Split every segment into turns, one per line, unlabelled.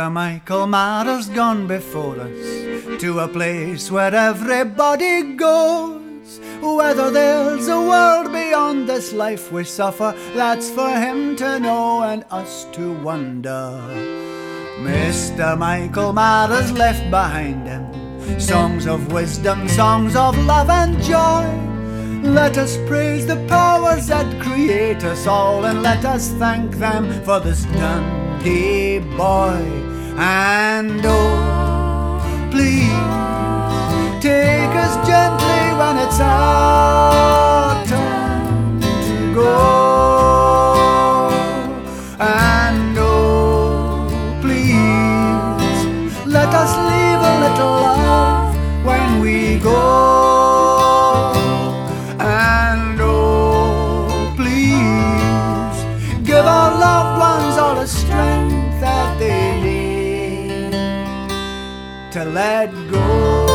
Mr. Michael Marr's gone before us to a place where everybody goes. Whether there's a world beyond this life we suffer, that's for him to know and us to wonder. Mr. Michael Marr's left behind him songs of wisdom, songs of love and joy. Let us praise the powers that create us all, and let us thank them for this Dundee boy. And oh, please take us gently when it's our turn to go. And oh, please let us leave a little love when we go. And oh, please give our loved ones all the strength that they need to let go.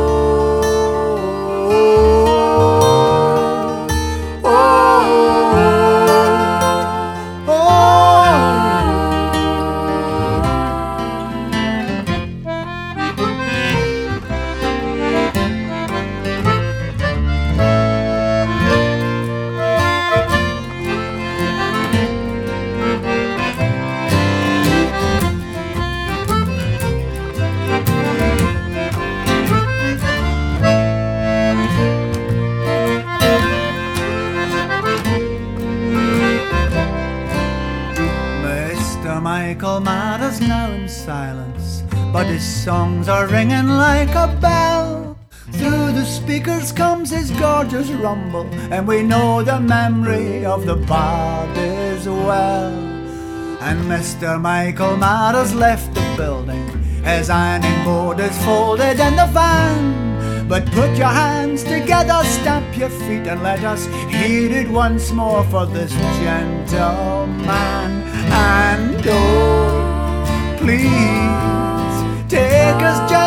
Michael Marr's now in silence, but his songs are ringing like a bell. Through the speakers comes his gorgeous rumble, and we know the memory of the bard is well. And Mr. Michael Marr's left the building, his ironing board is folded in the van. But put your hands together, stamp your feet, and let us hear it once more for this gentleman. And oh, please take us